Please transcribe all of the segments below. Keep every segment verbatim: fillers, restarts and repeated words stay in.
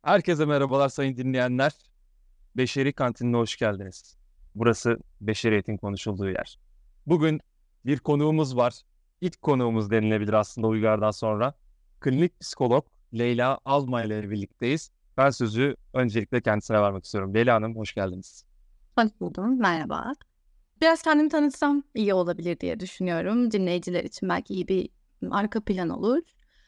Herkese merhabalar sayın dinleyenler. Beşeri Kantinine hoş geldiniz. Burası beşeriyetin konuşulduğu yer. Bugün bir konuğumuz var. İlk konuğumuz denilebilir aslında Uygar'dan sonra. Klinik psikolog Leyla Alma ile birlikteyiz. Ben sözü öncelikle kendisine vermek istiyorum. Leyla Hanım hoş geldiniz. Hoş buldum, merhaba. Biraz kendimi tanıtsam iyi olabilir diye düşünüyorum. Dinleyiciler için belki iyi bir arka plan olur.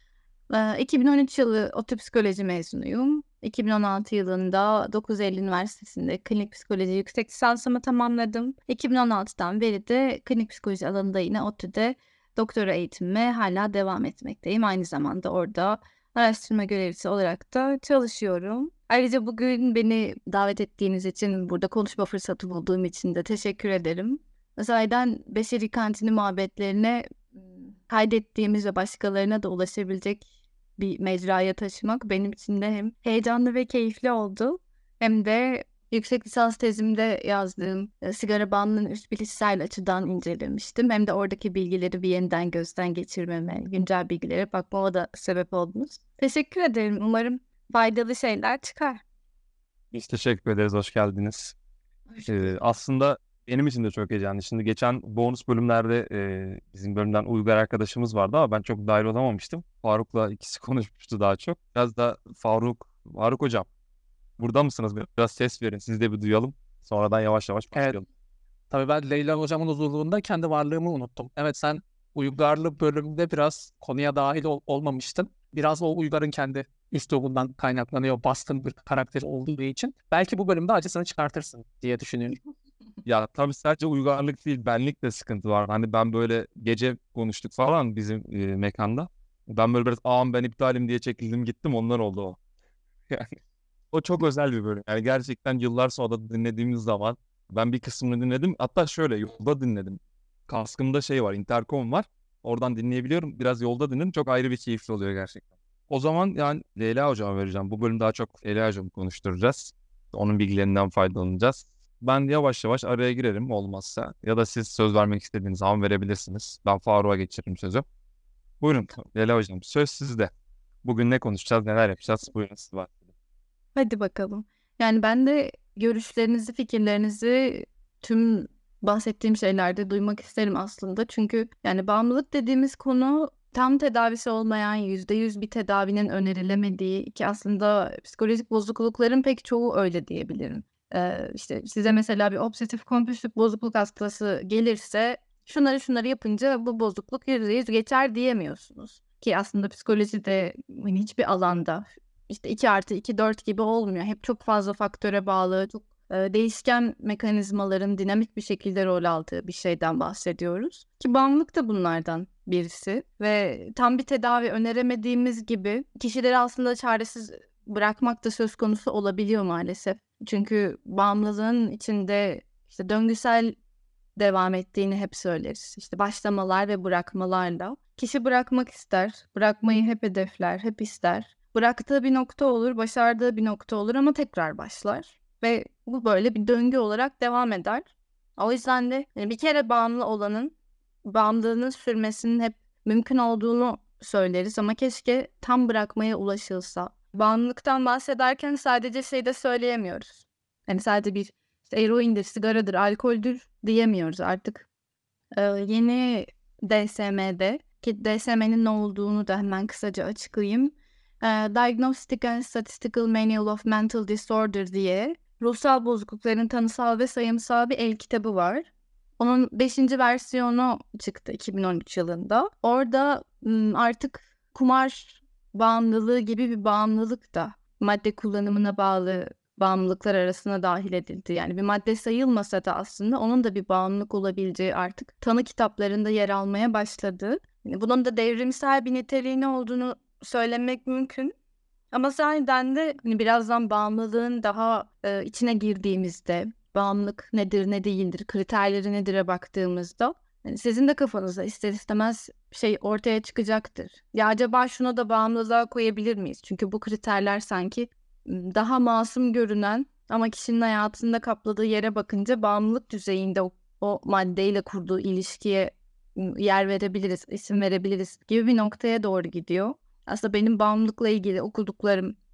Ee, iki bin on üç yılı ODTÜ Psikoloji mezunuyum. iki bin on altı yılında dokuz Eylül Üniversitesi'nde klinik psikoloji yüksek lisansımı tamamladım. iki bin on altıdan beri de klinik psikoloji alanında yine ODTÜ'de doktora eğitimime hala devam etmekteyim. Aynı zamanda orada araştırma görevlisi olarak da çalışıyorum. Ayrıca bugün beni davet ettiğiniz için, burada konuşma fırsatı bulduğum için de teşekkür ederim. Sahiden Beşeri Kantini muhabbetlerine kaydettiğimiz ve başkalarına da ulaşabilecek bir mecraya taşımak benim için de hem heyecanlı ve keyifli oldu, hem de yüksek lisans tezimde yazdığım e, sigara bağımlılığını üst bilişsel açıdan incelemiştim. Hem de oradaki bilgileri bir yeniden gözden geçirmeme, güncel bilgilere bakmama da sebep oldunuz. Teşekkür ederim. Umarım faydalı şeyler çıkar. Biz teşekkür ederiz, hoş geldiniz. Ee, aslında benim için de çok heyecanlı. Şimdi geçen bonus bölümlerde e, bizim bölümden Uygar arkadaşımız vardı ama ben çok dahil olamamıştım. Faruk'la ikisi konuşmuştu daha çok. Biraz da Faruk, Faruk hocam burada mısınız? Biraz ses verin, siz de bir duyalım. Sonradan yavaş yavaş Evet, başlayalım. tabii ben Leyla hocamın huzurluğunda kendi varlığımı unuttum. Evet, sen Uygarlı bölümünde biraz konuya dahil ol- olmamıştın. Biraz o Uygar'ın kendi üslubundan kaynaklanıyor, baskın bir karakter olduğu için. Belki bu bölümde acısını çıkartırsın diye düşünüyorum. Ya tabii sadece uygarlık değil, benlik de sıkıntı var. Hani ben böyle gece konuştuk falan bizim e, mekanda. Ben böyle biraz ağam ben iptalim diye çekildim gittim, ondan oldu o. Yani o çok özel bir bölüm. Yani gerçekten yıllar sonra da dinlediğimiz zaman ben bir kısmını dinledim. Hatta şöyle yolda dinledim. Kaskımda şey var, interkom var. Oradan dinleyebiliyorum. Biraz yolda dinledim. Çok ayrı bir keyifli oluyor gerçekten. O zaman yani Leyla hocama vereceğim. Bu bölüm daha çok Leyla hocamı konuşturacağız. Onun bilgilerinden faydalanacağız. Ben yavaş yavaş araya girerim olmazsa. Ya da siz söz vermek istediğiniz zaman verebilirsiniz. Ben Faruk'a geçiririm sözü. Buyurun Leyla hocam, söz sizde. Bugün ne konuşacağız, neler yapacağız? Buyurun siz var. Hadi bakalım. Yani ben de görüşlerinizi, fikirlerinizi tüm bahsettiğim şeylerde duymak isterim aslında. Çünkü yani bağımlılık dediğimiz konu tam tedavisi olmayan, yüzde yüz bir tedavinin önerilemediği, ki aslında psikolojik bozuklukların pek çoğu öyle diyebilirim. Ee, işte size mesela bir obsesif kompulsif bozukluk hastası gelirse şunları şunları yapınca bu bozukluk yüzde yüz geçer diyemiyorsunuz. Ki aslında psikolojide hani hiçbir alanda işte iki artı iki dört gibi olmuyor. Hep çok fazla faktöre bağlı, çok e, değişken mekanizmaların dinamik bir şekilde rol aldığı bir şeyden bahsediyoruz. Ki bağımlılık da bunlardan birisi ve tam bir tedavi öneremediğimiz gibi kişileri aslında çaresiz bırakmak da söz konusu olabiliyor maalesef. Çünkü bağımlılığın içinde işte döngüsel devam ettiğini hep söyleriz. İşte başlamalar ve bırakmalarla. Kişi bırakmak ister, bırakmayı hep hedefler, hep ister. Bıraktığı bir nokta olur, başardığı bir nokta olur ama tekrar başlar. Ve bu böyle bir döngü olarak devam eder. O yüzden de yani bir kere bağımlı olanın bağımlılığının sürmesinin hep mümkün olduğunu söyleriz ama keşke tam bırakmaya ulaşılsa. Bağımlılıktan bahsederken sadece şey de söyleyemiyoruz. Yani sadece bir işte eroindir, sigaradır, alkoldür diyemiyoruz artık. Ee, yeni D S M'de, ki D S M'nin ne olduğunu da hemen kısaca açıklayayım. Ee, Diagnostic and Statistical Manual of Mental Disorder diye ruhsal bozuklukların tanısal ve sayımsal bir el kitabı var. Onun beşinci versiyonu çıktı iki bin on üç yılında. Orada artık kumar bağımlılığı gibi bir bağımlılık da madde kullanımına bağlı bağımlılıklar arasına dahil edildi. Yani bir madde sayılmasa da aslında onun da bir bağımlılık olabileceği artık tanı kitaplarında yer almaya başladı. Yani bunun da devrimsel bir niteliği olduğunu söylemek mümkün. Ama sahiden de hani birazdan bağımlılığın daha e, içine girdiğimizde bağımlılık nedir ne değildir, kriterleri nedir'e baktığımızda yani sizin de kafanızda ister istemez şey ortaya çıkacaktır. Ya acaba şuna da bağımlılığa koyabilir miyiz? Çünkü bu kriterler sanki daha masum görünen ama kişinin hayatında kapladığı yere bakınca bağımlılık düzeyinde o, o maddeyle kurduğu ilişkiye yer verebiliriz, isim verebiliriz gibi bir noktaya doğru gidiyor. Aslında benim bağımlılıkla ilgili okuduklarım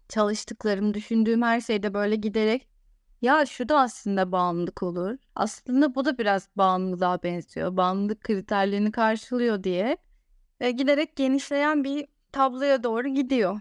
çalıştıklarım, düşündüğüm her şeyde böyle giderek ya şu da aslında bağımlılık olur. Aslında bu da biraz bağımlılığa benziyor. Bağımlılık kriterlerini karşılıyor diye e, giderek genişleyen bir tabloya doğru gidiyor.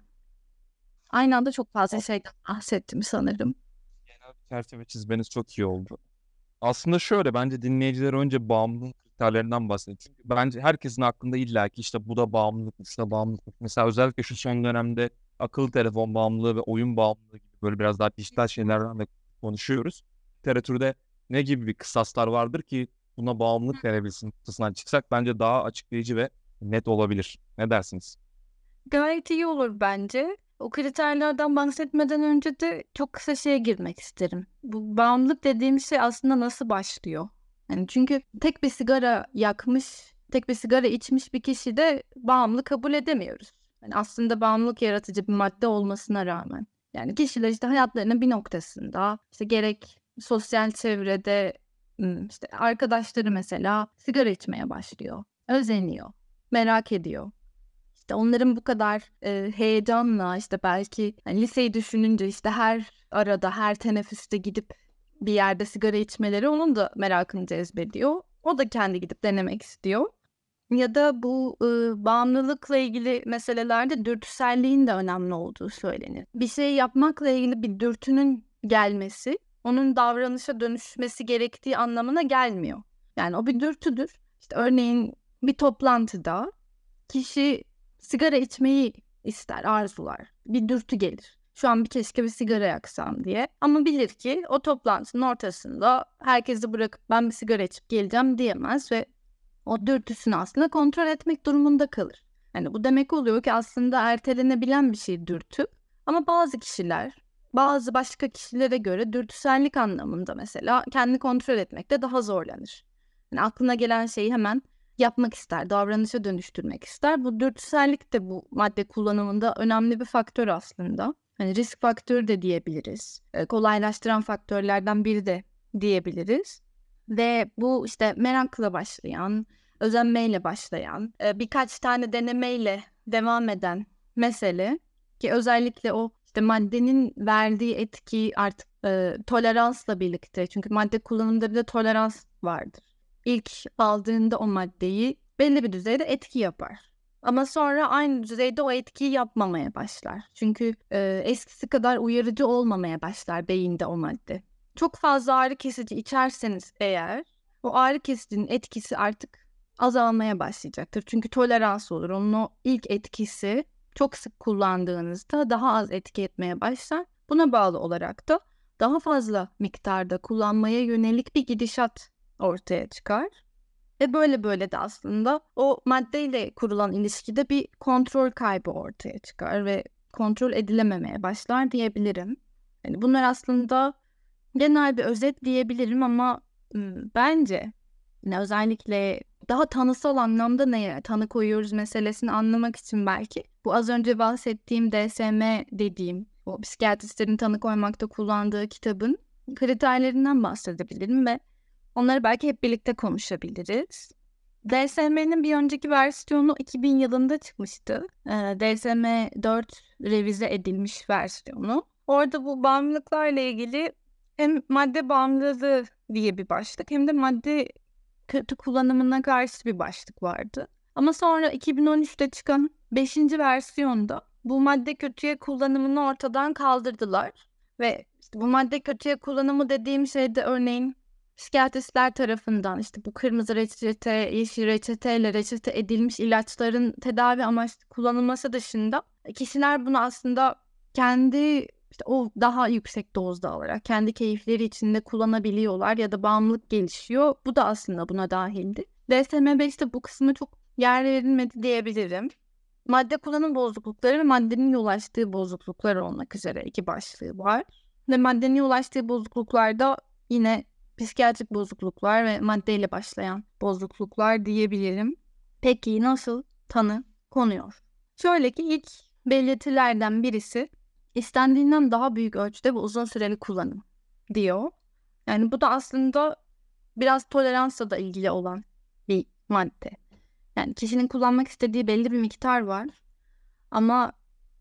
Aynı anda çok fazla şeyden bahsettim sanırım. Genel bir çerçeve çizmeniz çok iyi oldu. Aslında şöyle, bence dinleyiciler önce bağımlılık kriterlerinden bahsedin. Çünkü bence herkesin aklında illaki işte bu da bağımlılık, şu da bağımlılık. Mesela özellikle şu son dönemde akıllı telefon bağımlılığı ve oyun bağımlılığı gibi böyle biraz daha dijital şeylerden de konuşuyoruz. Literatürde ne gibi bir kısaslar vardır ki buna bağımlılık denebilsin kısasından çıksak bence daha açıklayıcı ve net olabilir. Ne dersiniz? Gayet iyi olur bence. O kriterlerden bahsetmeden önce de çok kısa şeye girmek isterim. Bu bağımlılık dediğim şey aslında nasıl başlıyor? Yani çünkü tek bir sigara yakmış, tek bir sigara içmiş bir kişi de bağımlı kabul edemiyoruz. Yani aslında bağımlılık yaratıcı bir madde olmasına rağmen. Yani kişiler işte hayatlarının bir noktasında işte gerek sosyal çevrede işte arkadaşları mesela sigara içmeye başlıyor. Özeniyor, merak ediyor. İşte onların bu kadar e, heyecanla işte belki yani liseyi düşününce işte her arada her teneffüste gidip bir yerde sigara içmeleri onun da merakını cezbediyor. O da kendi gidip denemek istiyor. Ya da bu e, bağımlılıkla ilgili meselelerde dürtüselliğin de önemli olduğu söylenir. Bir şey yapmakla ilgili bir dürtünün gelmesi, onun davranışa dönüşmesi gerektiği anlamına gelmiyor. Yani o bir dürtüdür. İşte örneğin bir toplantıda kişi sigara içmeyi ister, arzular. Bir dürtü gelir. Şu an bir keşke bir sigara yaksam diye. Ama bilir ki o toplantının ortasında herkesi bırakıp ben bir sigara içip geleceğim diyemez ve o dürtüsünü aslında kontrol etmek durumunda kalır. Yani bu demek oluyor ki aslında ertelenebilen bir şey dürtü. Ama bazı kişiler, bazı başka kişilere göre dürtüsellik anlamında mesela kendini kontrol etmekte daha zorlanır. Yani aklına gelen şeyi hemen yapmak ister, davranışa dönüştürmek ister. Bu dürtüsellik de bu madde kullanımında önemli bir faktör aslında. Hani risk faktörü de diyebiliriz. E, kolaylaştıran faktörlerden biri de diyebiliriz. Ve bu işte merakla başlayan, özenmeyle başlayan, e, birkaç tane denemeyle devam eden mesele ki özellikle o işte maddenin verdiği etki artık e, toleransla birlikte, çünkü madde kullanımında bir de tolerans vardır. İlk aldığında o maddeyi belli bir düzeyde etki yapar. Ama sonra aynı düzeyde o etkiyi yapmamaya başlar. Çünkü e, eskisi kadar uyarıcı olmamaya başlar beyinde o madde. Çok fazla ağrı kesici içerseniz eğer o ağrı kesicinin etkisi artık azalmaya başlayacaktır. Çünkü tolerans olur. Onun o ilk etkisi çok sık kullandığınızda daha az etki etmeye başlar. Buna bağlı olarak da daha fazla miktarda kullanmaya yönelik bir gidişat ortaya çıkar. Ve böyle böyle de aslında o maddeyle kurulan ilişkide bir kontrol kaybı ortaya çıkar ve kontrol edilememeye başlar diyebilirim. Yani bunlar aslında genel bir özet diyebilirim ama ım, bence yine özellikle daha tanısal anlamda neye tanı koyuyoruz meselesini anlamak için belki bu az önce bahsettiğim D S M dediğim o psikiyatristlerin tanı koymakta kullandığı kitabın kriterlerinden bahsedebilirim ve onları belki hep birlikte konuşabiliriz. D S M'nin bir önceki versiyonu iki bin yılında çıkmıştı. Ee, D S M dört revize edilmiş versiyonu. Orada bu bağımlılıklarla ilgili hem madde bağımlılığı diye bir başlık hem de madde kötü kullanımına karşı bir başlık vardı. Ama sonra iki bin on üçte çıkan beşinci versiyonda bu madde kötüye kullanımını ortadan kaldırdılar. Ve işte bu madde kötüye kullanımı dediğim şeyde örneğin psikiyatristler tarafından işte bu kırmızı reçete, yeşil reçeteyle reçete edilmiş ilaçların tedavi amaçlı kullanılması dışında kişiler bunu aslında kendi işte o daha yüksek dozda alarak kendi keyifleri içinde kullanabiliyorlar ya da bağımlılık gelişiyor. Bu da aslında buna dahildi. D S M beşte bu kısmı çok yer verilmedi diyebilirim. Madde kullanım bozuklukları ve maddenin yol açtığı bozukluklar olmak üzere iki başlığı var. Ve maddenin yol açtığı bozukluklarda yine psikiyatrik bozukluklar ve maddeyle başlayan bozukluklar diyebilirim. Peki nasıl tanı konuyor? Şöyle ki ilk belirtilerden birisi istendiğinden daha büyük ölçüde ve uzun süreli kullanım diyor. Yani bu da aslında biraz toleransla da ilgili olan bir madde. Yani kişinin kullanmak istediği belli bir miktar var ama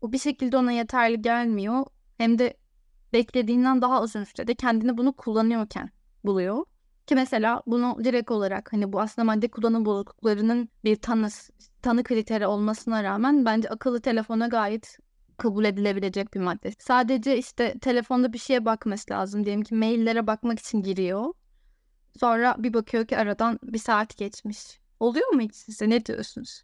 Bu bir şekilde ona yeterli gelmiyor. Hem de beklediğinden daha uzun sürede kendini bunu kullanıyorken buluyor. Ki mesela bunu direkt olarak hani bu aslında madde kullanım bozukluklarının bir tanı, tanı kriteri olmasına rağmen bence akıllı telefona gayet kabul edilebilecek bir madde. Sadece işte telefonda bir şeye bakması lazım. Diyelim ki maillere bakmak için giriyor. Sonra bir bakıyor ki aradan bir saat geçmiş. Oluyor mu hiç size? Ne diyorsunuz?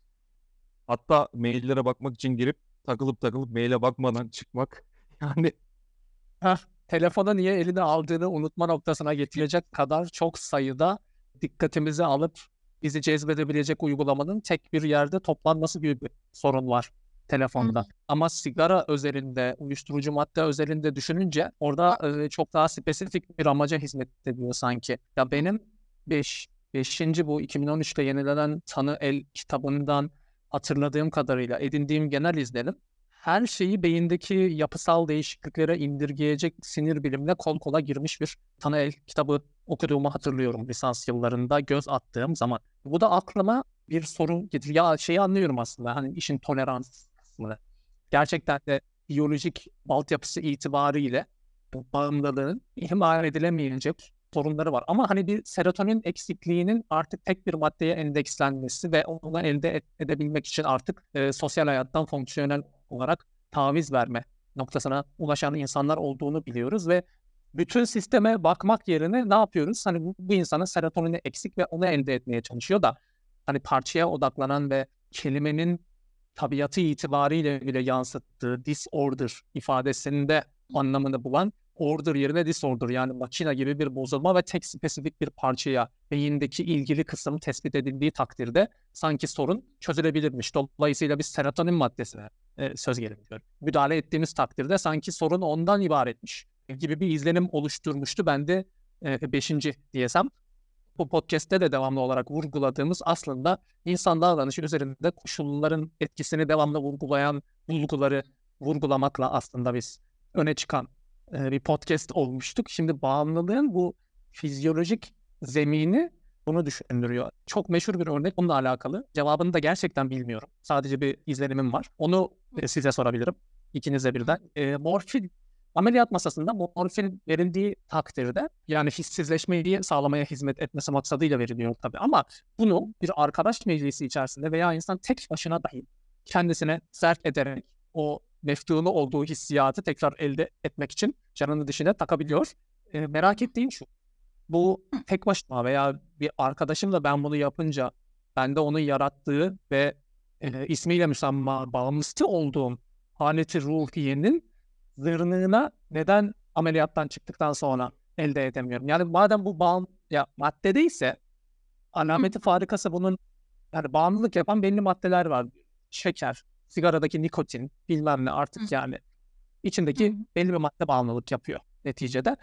Hatta maillere bakmak için girip takılıp takılıp maile bakmadan çıkmak. Yani Heh, telefona niye eline aldığını unutma noktasına getirecek kadar çok sayıda dikkatimizi alıp bizi cezbedebilecek uygulamanın tek bir yerde toplanması gibi bir sorun var telefonda. Hı. Ama sigara özelinde, uyuşturucu madde özelinde düşününce orada e, çok daha spesifik bir amaca hizmet ediyor sanki. Ya benim beş beşinci bu iki bin on üçte yenilenen Tanı El kitabından hatırladığım kadarıyla edindiğim genel izlenim her şeyi beyindeki yapısal değişikliklere indirgeyecek sinir bilimle kol kola girmiş bir Tanı El kitabı okuduğumu hatırlıyorum lisans yıllarında göz attığım zaman. Bu da aklıma bir soru getiriyor. Ya şeyi anlıyorum aslında hani işin tolerans kısmını. Gerçekten de biyolojik altyapısı itibariyle bu bağımlılığın ihmal edilemeyecek sorunları var. Ama hani bir serotonin eksikliğinin artık tek bir maddeye endekslenmesi ve onu elde et- edebilmek için artık e, sosyal hayattan fonksiyonel olarak taviz verme noktasına ulaşan insanlar olduğunu biliyoruz ve bütün sisteme bakmak yerine ne yapıyoruz? Hani bu, bu insanın serotonini eksik ve onu elde etmeye çalışıyor da hani parçaya odaklanan ve kelimenin tabiatı itibariyle bile yansıttığı disorder ifadesinde anlamını bulan order yerine disorder yani makine gibi bir bozulma ve tek spesifik bir parçaya beyindeki ilgili kısım tespit edildiği takdirde sanki sorun çözülebilirmiş. Dolayısıyla biz serotonin maddesine e, söz gelimi diyorum. Müdahale ettiğimiz takdirde sanki sorun ondan ibaretmiş gibi bir izlenim oluşturmuştu. Ben de e, beşinci diyesem. Bu podcast'te de devamlı olarak vurguladığımız aslında insan davranışı üzerinde koşulların etkisini devamlı vurgulayan bulguları vurgulamakla aslında biz öne çıkan e, bir podcast olmuştuk. Şimdi bağımlılığın bu fizyolojik zemini bunu düşündürüyor. Çok meşhur bir örnek bununla alakalı. Cevabını da gerçekten bilmiyorum. Sadece bir izlenimim var. Onu e, size sorabilirim. İkinize birden. E, morfin Ameliyat masasında morfin verildiği takdirde yani hissizleşmeyi sağlamaya hizmet etmesi maksadıyla veriliyor tabii ama bunu bir arkadaş meclisi içerisinde veya insan tek başına dahi kendisine zerk ederek o meftunu olduğu hissiyatı tekrar elde etmek için canını dişine takabiliyor. E, merak ettiğim şu, bu tek başıma veya bir arkadaşımla ben bunu yapınca bende onun yarattığı ve e, ismiyle müsemma bağımlısı olduğum haleti ruhiyenin zırnığına neden ameliyattan çıktıktan sonra elde edemiyorum? Yani madem bu bağım ya madde değilse alameti farikası bunun yani bağımlılık yapan belli maddeler var. Şeker, sigaradaki nikotin, bilmem ne artık yani içindeki belli bir madde bağımlılık yapıyor neticede.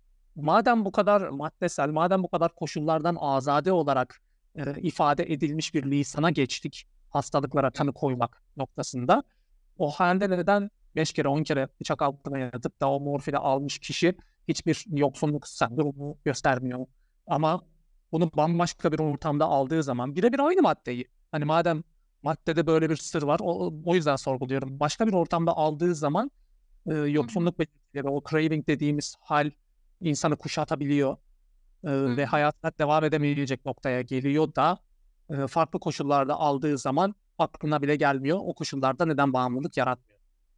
Madem bu kadar maddesel, madem bu kadar koşullardan azade olarak e, ifade edilmiş bir lisana geçtik hastalıklara tanı koymak noktasında o halde neden beş kere on kere bıçak altına yatıp da o morfini almış kişi hiçbir yoksunluk sendromu göstermiyor. Ama bunu bambaşka bir ortamda aldığı zaman birebir aynı maddeyi hani madem maddede böyle bir sır var o, o yüzden sorguluyorum. Başka bir ortamda aldığı zaman e, yoksunluk belirtileri o craving dediğimiz hal insanı kuşatabiliyor e, ve hayatına devam edemeyecek noktaya geliyor da e, farklı koşullarda aldığı zaman aklına bile gelmiyor. O koşullarda neden bağımlılık yaratmıyor?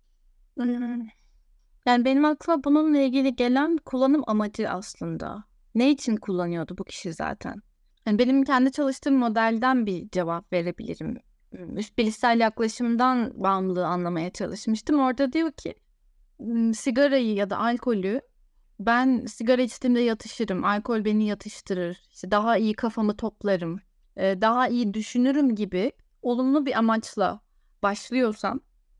Hmm. Yani benim aklıma bununla ilgili gelen kullanım amacı aslında. Ne için kullanıyordu bu kişi zaten? Yani benim kendi çalıştığım modelden bir cevap verebilirim. Hmm, Üst bilişsel yaklaşımdan bağımlılığı anlamaya çalışmıştım. Orada diyor ki hmm, sigarayı ya da alkolü ben sigara içtiğimde yatışırım, alkol beni yatıştırır, işte daha iyi kafamı toplarım, e, daha iyi düşünürüm gibi olumlu bir amaçla başlıyorsam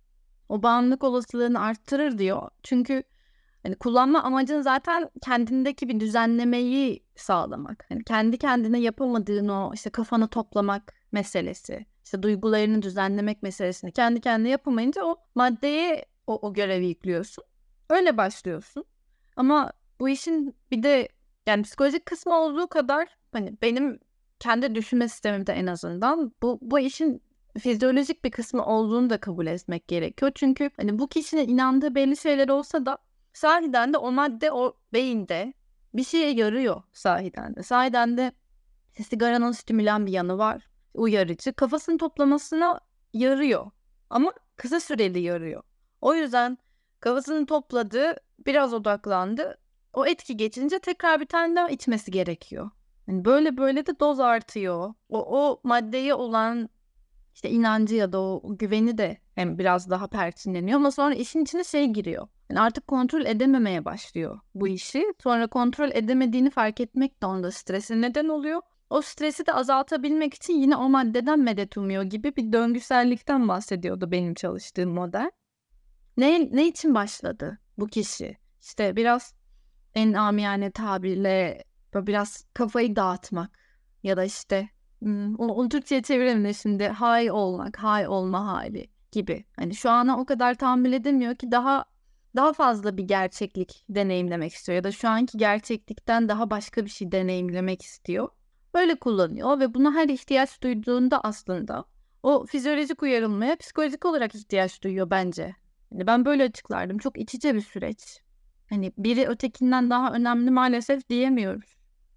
o bağımlılık olasılığını arttırır diyor. Çünkü hani kullanma amacın zaten kendindeki bir düzenlemeyi sağlamak. Hani kendi kendine yapamadığın o işte kafanı toplamak meselesi, işte duygularını düzenlemek meselesini kendi kendine yapamayınca o maddeye o, o görevi yüklüyorsun. Öyle başlıyorsun. Ama bu işin bir de yani psikolojik kısmı olduğu kadar hani benim kendi düşünme sistemimde en azından bu bu işin fizyolojik bir kısmı olduğunu da kabul etmek gerekiyor. Çünkü hani bu kişinin inandığı belli şeyler olsa da sahiden de o madde o beyinde bir şeye yarıyor sahiden de. Sahiden de sigaranın stimülen bir yanı var. Uyarıcı. Kafasını toplamasına yarıyor. Ama kısa süreli yarıyor. O yüzden kafasını topladı, biraz odaklandı. O etki geçince tekrar bir tane daha içmesi gerekiyor. Yani böyle böyle de doz artıyor. O, o maddeye olan işte inancı ya da o, o güveni de hem biraz daha perçinleniyor ama sonra işin içine şey giriyor. Yani artık kontrol edememeye başlıyor bu işi. Sonra kontrol edemediğini fark etmek de onda strese neden oluyor. O stresi de azaltabilmek için yine o maddeden medet umuyor gibi bir döngüsellikten bahsediyordu benim çalıştığım model. Ne, ne için başladı bu kişi? İşte biraz en amiyane tabirle böyle biraz kafayı dağıtmak ya da işte hmm, onu, onu Türkçe'ye çevirelim şimdi high olmak, high olma hali gibi. Hani şu ana o kadar tahammül edemiyor ki daha daha fazla bir gerçeklik deneyimlemek istiyor ya da şu anki gerçeklikten daha başka bir şey deneyimlemek istiyor. Böyle kullanıyor ve buna her ihtiyaç duyduğunda aslında o fizyolojik uyarılmaya psikolojik olarak ihtiyaç duyuyor bence. Yani ben böyle açıklardım. Çok iç içe bir süreç. Hani biri ötekinden daha önemli maalesef diyemiyoruz.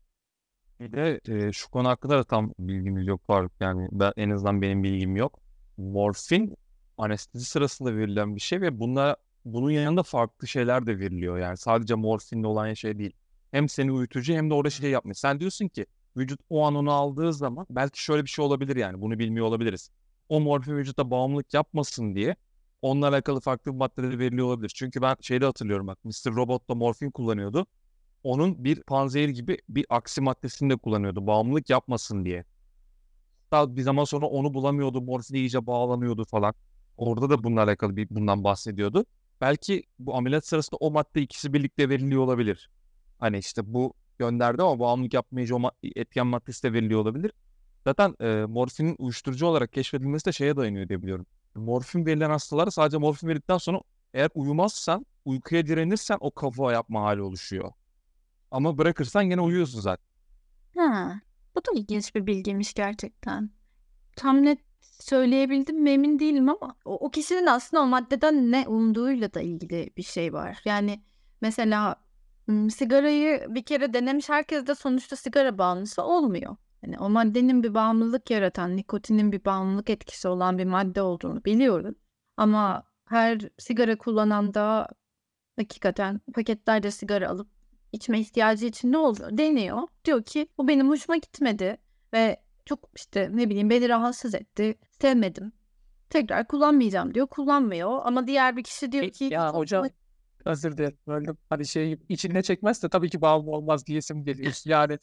Bir de e, şu konu hakkında da tam bilgimiz yok var. Yani ben, en azından benim bilgim yok. Morfin anestezi sırasında verilen bir şey ve bunlar bunun yanında farklı şeyler de veriliyor. Yani sadece morfinle olan şey değil. Hem seni uyutucu hem de orada şey yapmış. Sen diyorsun ki vücut o an onu aldığı zaman belki şöyle bir şey olabilir yani bunu bilmiyor olabiliriz. O morfin vücutta bağımlılık yapmasın diye onunla alakalı farklı maddeleri veriliyor olabilir. Çünkü ben şeyde hatırlıyorum bak mister Robot'ta morfin kullanıyordu. Onun bir panzehir gibi bir aksi maddesini de kullanıyordu. Bağımlılık yapmasın diye. Hatta bir zaman sonra onu bulamıyordu. Morfine iyice bağlanıyordu falan. Orada da bununla alakalı bir bundan bahsediyordu. Belki bu ameliyat sırasında o madde ikisi birlikte veriliyor olabilir. Hani işte bu gönderdi ama bağımlılık yapmayıcı o ma- etken maddesi de veriliyor olabilir. Zaten e, morfinin uyuşturucu olarak keşfedilmesi de şeye dayanıyor diye biliyorum. Morfin verilen hastalara sadece morfin verdikten sonra eğer uyumazsan, uykuya direnirsen o kafa yapma hali oluşuyor. Ama bırakırsan gene uyuyorsun zaten. Ha, bu da ilginç bir bilgiymiş gerçekten. Tam net söyleyebildim mi emin değilim ama o, o kişinin aslında o maddeden ne umduğuyla da ilgili bir şey var. Yani mesela m, sigarayı bir kere denemiş herkes de sonuçta sigara bağımlısı olmuyor. Yani o maddenin bir bağımlılık yaratan, nikotinin bir bağımlılık etkisi olan bir madde olduğunu biliyoruz. Ama her sigara kullanan da hakikaten paketlerce sigara alıp içme ihtiyacı için ne oluyor? Deniyor. Diyor ki bu benim hoşuma gitmedi ve çok işte ne bileyim beni rahatsız etti. Sevmedim. Tekrar kullanmayacağım diyor. Kullanmıyor. Ama diğer bir kişi diyor ki Ya çok hocam, özür dilerim. Böyle hani şey içine çekmezse tabii ki bağımlı olmaz diyesim geliyor. Yani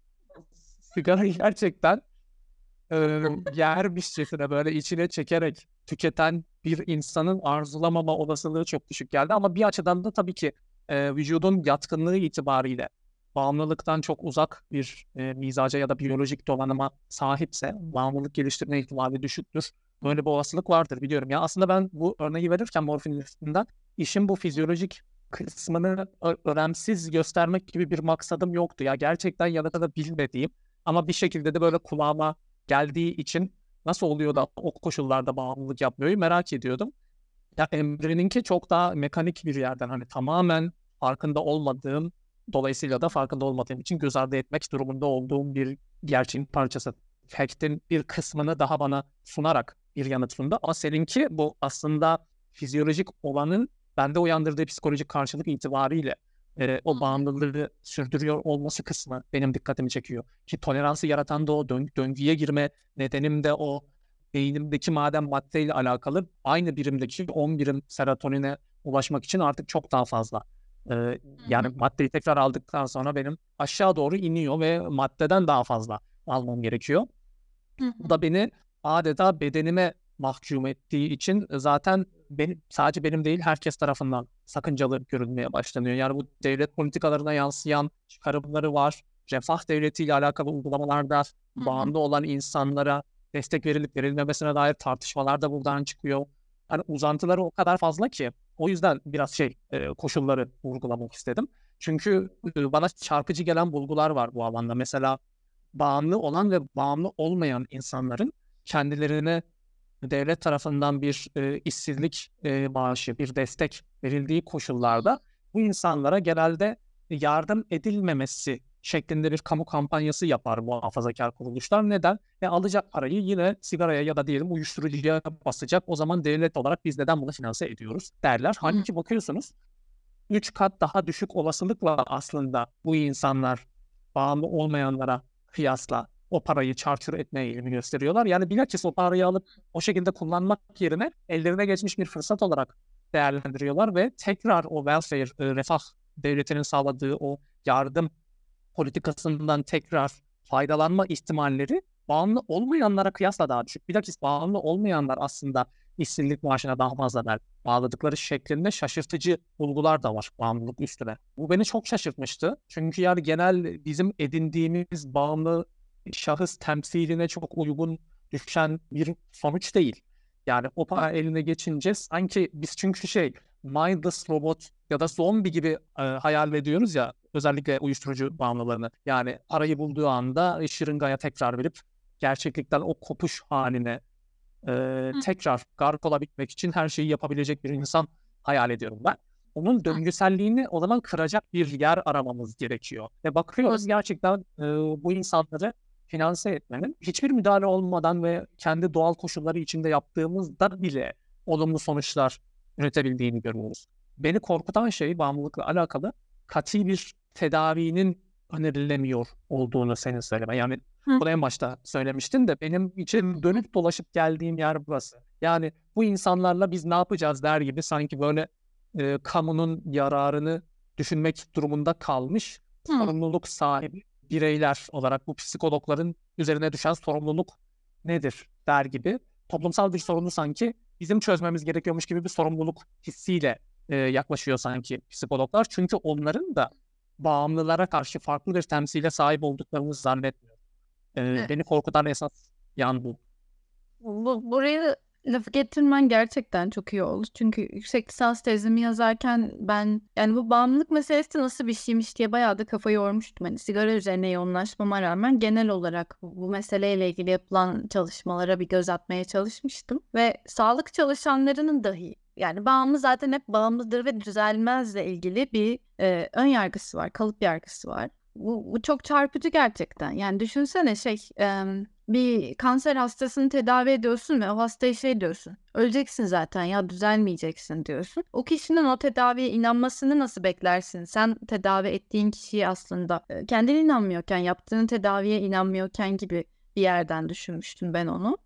sigarayı gerçekten e, yermişçesine böyle içine çekerek tüketen bir insanın arzulamama olasılığı çok düşük geldi. Ama bir açıdan da tabii ki e, vücudun yatkınlığı itibariyle bağımlılıktan çok uzak bir e, mizaca ya da biyolojik donanıma sahipse bağımlılık geliştirme ihtimali düşüktür. Böyle bir olasılık vardır biliyorum. Ya aslında ben bu örneği verirken morfin üstünden işin bu fizyolojik kısmını ö- önemsiz göstermek gibi bir maksadım yoktu. Ya gerçekten yanıtını bilmediğim ama bir şekilde de böyle kulağıma geldiği için nasıl oluyor da o koşullarda bağımlılık yapmıyor merak ediyordum. Ya Emre'ninki çok daha mekanik bir yerden hani tamamen farkında olmadığım dolayısıyla da farkında olmadığım için göz ardı etmek durumunda olduğum bir gerçeğin parçası. Fact'in bir kısmını daha bana sunarak bir yanıt sundu. Ama seninki bu aslında fizyolojik olanın bende uyandırdığı psikolojik karşılık itibariyle e, o bağımlılığı sürdürüyor olması kısmı benim dikkatimi çekiyor. Ki toleransı yaratan da o dön- döngüye girme nedenim de o beynimdeki madem maddeyle alakalı aynı birimdeki on birim serotonine ulaşmak için artık çok daha fazla. Ee, yani maddeyi tekrar aldıktan sonra benim aşağı doğru iniyor ve maddeden daha fazla almam gerekiyor. Bu da beni adeta bedenime mahkum ettiği için zaten benim, sadece benim değil herkes tarafından sakıncalı görülmeye başlanıyor. Yani bu devlet politikalarına yansıyan çıkarımları var. Refah devletiyle alakalı uygulamalarda bağımlı olan insanlara destek verilip verilmemesine dair tartışmalar da buradan çıkıyor. Yani uzantıları o kadar fazla ki o yüzden biraz şey e, koşulları vurgulamak istedim. Çünkü e, bana çarpıcı gelen bulgular var bu alanda. Mesela bağımlı olan ve bağımlı olmayan insanların kendilerine devlet tarafından bir e, işsizlik e, maaşı, bir destek verildiği koşullarda bu insanlara genelde yardım edilmemesi şeklinde bir kamu kampanyası yapar muhafazakar kuruluşlar. Neden? E alacak parayı yine sigaraya ya da diyelim uyuşturucuya basacak. O zaman devlet olarak biz neden bunu finanse ediyoruz derler. Halbuki bakıyorsunuz üç kat daha düşük olasılıkla aslında bu insanlar bağımlı olmayanlara kıyasla o parayı çarçur etmeye eğilimi gösteriyorlar. Yani bilakis o parayı alıp o şekilde kullanmak yerine ellerine geçmiş bir fırsat olarak değerlendiriyorlar ve tekrar o welfare, e, refah devletinin sağladığı o yardım politikasından tekrar faydalanma ihtimalleri bağımlı olmayanlara kıyasla daha düşük. Bilakis bağımlı olmayanlar aslında işsizlik maaşına daha fazla bağladıkları şeklinde şaşırtıcı bulgular da var bağımlılık üstüne. Bu beni çok şaşırtmıştı. Çünkü yani genel bizim edindiğimiz bağımlı şahıs temsiline çok uygun düşen bir sonuç değil. Yani o para eline geçince sanki biz çünkü şey mindless robot ya da zombi gibi e, hayal ediyoruz ya özellikle uyuşturucu bağımlılarını. Yani parayı bulduğu anda şırıngaya tekrar verip gerçeklikten o kopuş haline e, tekrar gark olabilmek için her şeyi yapabilecek bir insan hayal ediyorum ben. Onun döngüselliğini o zaman kıracak bir yer aramamız gerekiyor. Ve bakıyoruz gerçekten e, bu insanları finanse etmenin hiçbir müdahale olmadan ve kendi doğal koşulları içinde yaptığımızda bile olumlu sonuçlar üretebildiğini görüyoruz. Beni korkutan şey bağımlılıkla alakalı katı bir tedavinin önerilemiyor olduğunu senin söyleme. Yani Hı. bunu en başta söylemiştin de benim için dönüp dolaşıp geldiğim yer burası. Yani bu insanlarla biz ne yapacağız der gibi sanki böyle e, kamunun yararını düşünmek durumunda kalmış Hı. sorumluluk sahibi bireyler olarak bu psikologların üzerine düşen sorumluluk nedir der gibi toplumsal bir sorunu sanki bizim çözmemiz gerekiyormuş gibi bir sorumluluk hissiyle e, yaklaşıyor sanki psikologlar. Çünkü onların da bağımlılara karşı farklı bir temsile sahip olduklarını zannetmiyorum. E, Evet. Beni korkutan esas yan bu. Bu, buraya lafı getirmen gerçekten çok iyi oldu. Çünkü yüksek lisans tezimi yazarken ben yani bu bağımlılık meselesi nasıl bir şeymiş diye bayağı da kafa yormuştum. Hani sigara üzerine yoğunlaşmama rağmen genel olarak bu, bu meseleyle ilgili yapılan çalışmalara bir göz atmaya çalışmıştım. Ve sağlık çalışanlarının dahi yani bağımlı zaten hep bağımlıdır ve düzelmezle ilgili bir e, ön yargısı var, kalıp yargısı var. Bu, bu çok çarpıcı gerçekten. Yani düşünsene şey e, bir kanser hastasını tedavi ediyorsun ve o hastaya şey diyorsun. Öleceksin zaten ya düzelmeyeceksin diyorsun. O kişinin o tedaviye inanmasını nasıl beklersin? Sen tedavi ettiğin kişiyi aslında e, kendine inanmıyorken, yaptığın tedaviye inanmıyorken gibi bir yerden düşünmüştüm ben onu.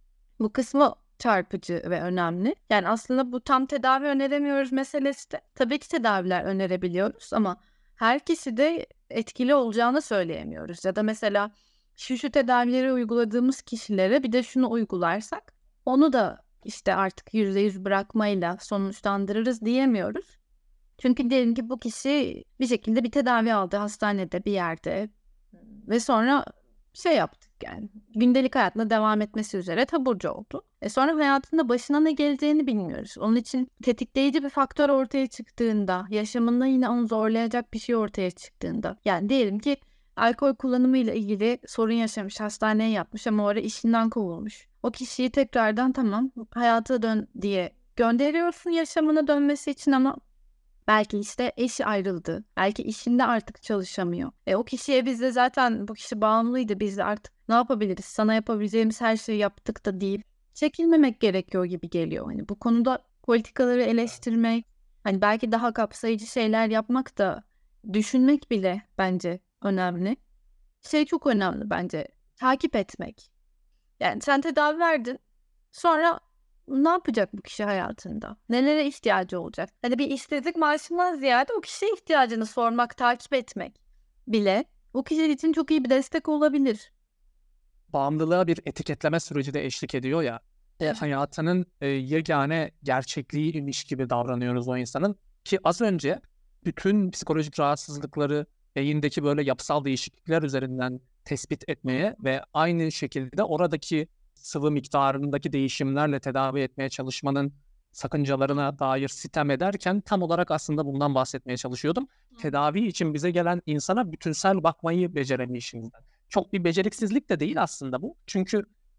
Bu kısmı çarpıcı ve önemli. Yani aslında bu tam tedavi öneremiyoruz meselesi de. Tabii ki tedaviler önerebiliyoruz ama herkesi de etkili olacağını söyleyemiyoruz. Ya da mesela şu şu tedavileri uyguladığımız kişilere bir de şunu uygularsak onu da işte artık yüzde yüz bırakmayla sonuçlandırırız diyemiyoruz. Çünkü diyelim ki bu kişi bir şekilde bir tedavi aldı hastanede bir yerde ve sonra şey yaptık yani gündelik hayatına devam etmesi üzere taburcu oldu. E sonra hayatında başına ne geleceğini bilmiyoruz. Onun için tetikleyici bir faktör ortaya çıktığında, yaşamında yine onu zorlayacak bir şey ortaya çıktığında. Yani diyelim ki alkol kullanımıyla ilgili sorun yaşamış, hastaneye yatmış ama o ara işinden kovulmuş. O kişiyi tekrardan tamam hayata dön diye gönderiyorsun yaşamına dönmesi için ama belki işte eşi ayrıldı. Belki işinde artık çalışamıyor. E o kişiye biz de zaten bu kişi bağımlıydı. Biz de artık ne yapabiliriz? Sana yapabileceğimiz her şeyi yaptık da deyip çekilmemek gerekiyor gibi geliyor. Hani bu konuda politikaları eleştirmek, hani belki daha kapsayıcı şeyler yapmak da düşünmek bile bence önemli. Şey çok önemli bence. Takip etmek. Yani sen tedavi verdin. Sonra ne yapacak bu kişi hayatında? Nelere ihtiyacı olacak? Hani bir işsizlik maaşından ziyade o kişiye ihtiyacını sormak, takip etmek bile o kişi için çok iyi bir destek olabilir. Bağımlılığa bir etiketleme süreci de eşlik ediyor ya. Evet. Hayatının e, yegane gerçekliğiymiş gibi davranıyoruz o insanın. Ki az önce bütün psikolojik rahatsızlıkları beyindeki böyle yapısal değişiklikler üzerinden tespit etmeye ve aynı şekilde oradaki sıvı miktarındaki değişimlerle tedavi etmeye çalışmanın sakıncalarına dair sitem ederken tam olarak aslında bundan bahsetmeye çalışıyordum. Tedavi için bize gelen insana bütünsel bakmayı beceremeyişimizden. Çok bir beceriksizlik de değil aslında bu. Çünkü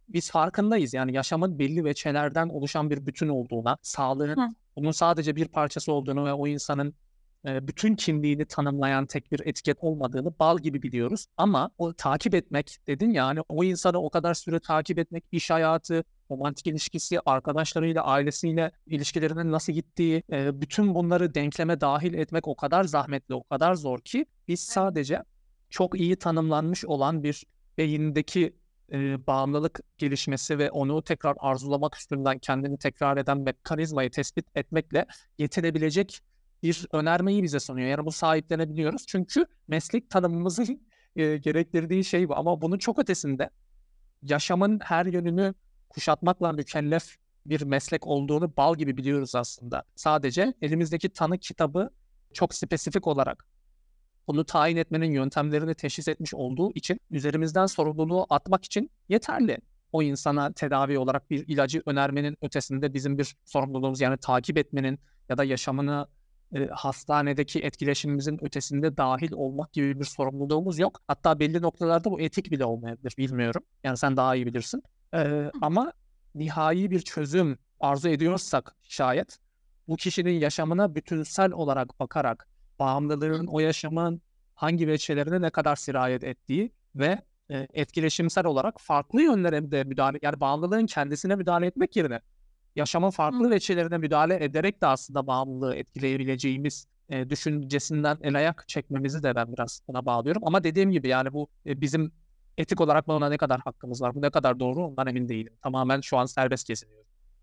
biz farkındayız. Yani yaşamın belli veçelerden oluşan bir bütün olduğuna, sağlığın Hı. bunun sadece bir parçası olduğunu ve o insanın e, bütün kimliğini tanımlayan tek bir etiket olmadığını bal gibi biliyoruz. Ama o takip etmek dedin ya, hani o insanı o kadar süre takip etmek, iş hayatı, romantik ilişkisi, arkadaşlarıyla, ailesiyle ilişkilerinin nasıl gittiği, e, bütün bunları denkleme dahil etmek o kadar zahmetli, o kadar zor ki biz sadece çok iyi tanımlanmış olan bir beyindeki e, bağımlılık gelişmesi ve onu tekrar arzulamak üstünden kendini tekrar eden mekanizmayı tespit etmekle yetinebilecek bir önermeyi bize sunuyor. Yani bu sahiplenebiliyoruz. Çünkü meslek tanımımızın e, gerektirdiği şey bu. Ama bunun çok ötesinde yaşamın her yönünü kuşatmakla mükellef bir meslek olduğunu bal gibi biliyoruz aslında. Sadece elimizdeki tanı kitabı çok spesifik olarak bunu tayin etmenin yöntemlerini teşhis etmiş olduğu için üzerimizden sorumluluğu atmak için yeterli. O insana tedavi olarak bir ilacı önermenin ötesinde bizim bir sorumluluğumuz, yani takip etmenin ya da yaşamını e, hastanedeki etkileşimimizin ötesinde dahil olmak gibi bir sorumluluğumuz yok. Hatta belli noktalarda bu etik bile olmayabilir, bilmiyorum. Yani sen daha iyi bilirsin. Ee, ama nihai bir çözüm arzu ediyorsak şayet, bu kişinin yaşamına bütünsel olarak bakarak bağımlılığın o yaşamın hangi veçelerine ne kadar sirayet ettiği ve e, etkileşimsel olarak farklı yönlere de müdahale, yani bağımlılığın kendisine müdahale etmek yerine yaşamın farklı veçelerine müdahale ederek de aslında bağımlılığı etkileyebileceğimiz e, düşüncesinden el ayak çekmemizi de ben biraz buna bağlıyorum. Ama dediğim gibi yani bu e, bizim etik olarak buna ne kadar hakkımız var, bu ne kadar doğru, ondan emin değilim. Tamamen şu an serbest geziniyorum.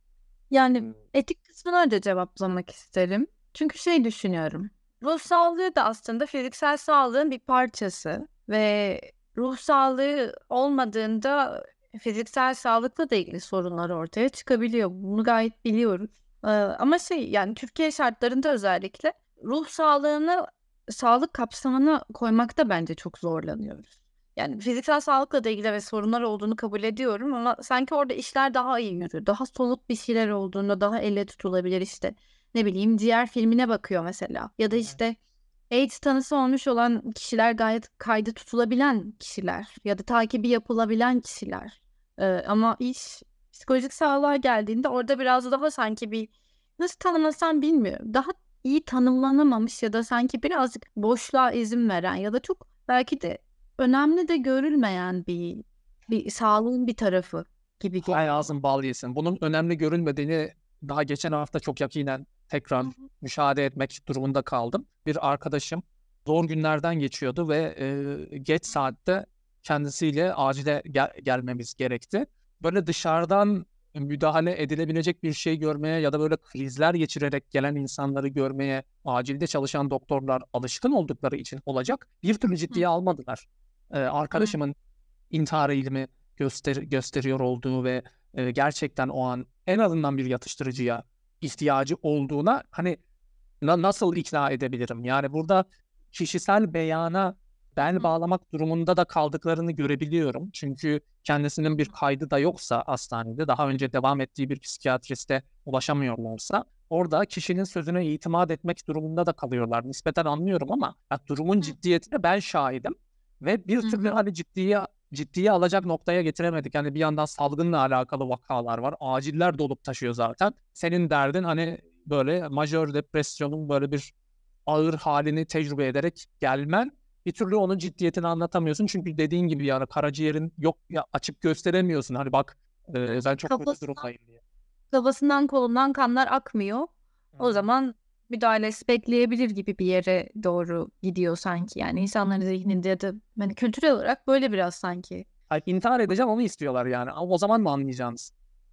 Yani etik kısmını önce cevaplamak isterim. Çünkü şey düşünüyorum. Ruh sağlığı da aslında fiziksel sağlığın bir parçası ve ruh sağlığı olmadığında fiziksel sağlıkla da ilgili sorunlar ortaya çıkabiliyor. Bunu gayet biliyoruz. Ee, ama şey, yani Türkiye şartlarında özellikle ruh sağlığını sağlık kapsamına koymakta bence çok zorlanıyoruz. Yani fiziksel sağlıkla da ilgili ve sorunlar olduğunu kabul ediyorum ama sanki orada işler daha iyi yürür. Daha somut bir şeyler olduğunda daha elle tutulabilir işte. Ne bileyim, ciğer filmine bakıyor mesela. Ya da işte AIDS tanısı olmuş olan kişiler gayet kaydı tutulabilen kişiler. Ya da takibi yapılabilen kişiler. Ee, ama iş psikolojik sağlığa geldiğinde orada biraz daha sanki bir, nasıl tanımlasam bilmiyorum, daha iyi tanımlanamamış ya da sanki birazcık boşluğa izin veren ya da çok belki de önemli de görülmeyen bir bir sağlığın bir tarafı gibi Hay geliyor. ağzın bal yesin. Bunun önemli görülmediğini daha geçen hafta çok yakinen tekrar müşahede etmek durumunda kaldım. Bir arkadaşım zor günlerden geçiyordu ve e, geç saatte kendisiyle acile gel- gelmemiz gerekti. Böyle dışarıdan müdahale edilebilecek bir şey görmeye ya da böyle krizler geçirerek gelen insanları görmeye acilde çalışan doktorlar alışkın oldukları için olacak bir türlü ciddiye almadılar. E, arkadaşımın intihar eğilimi göster gösteriyor olduğu ve e, gerçekten o an en azından bir yatıştırıcıya ihtiyacı olduğuna hani na- nasıl ikna edebilirim? Yani burada kişisel beyana bel bağlamak durumunda da kaldıklarını görebiliyorum. Çünkü kendisinin bir kaydı da yoksa hastanede, daha önce devam ettiği bir psikiyatriste ulaşamıyorlarsa, orada kişinin sözüne itimat etmek durumunda da kalıyorlar. Nispeten anlıyorum ama ya, durumun ciddiyetine ben şahidim ve bir türlü hani ciddiye ciddiye alacak noktaya getiremedik. Yani bir yandan salgınla alakalı vakalar var. Aciller dolup taşıyor zaten. Senin derdin hani böyle majör depresyonun böyle bir ağır halini tecrübe ederek gelmen. Bir türlü onun ciddiyetini anlatamıyorsun. Çünkü dediğin gibi yani karaciğerin yok ya, açıp gösteremiyorsun. Hani bak e, ben çok kötü Kafasından, durumdayım diye. kafasından kolundan kanlar akmıyor. O zaman müdahalesi bekleyebilir gibi bir yere doğru gidiyor sanki. Yani insanların zihninde ya da hani kültürel olarak böyle biraz sanki. Hayır, intihar edeceğim onu istiyorlar yani. Ama o zaman mı anlayacaksınız?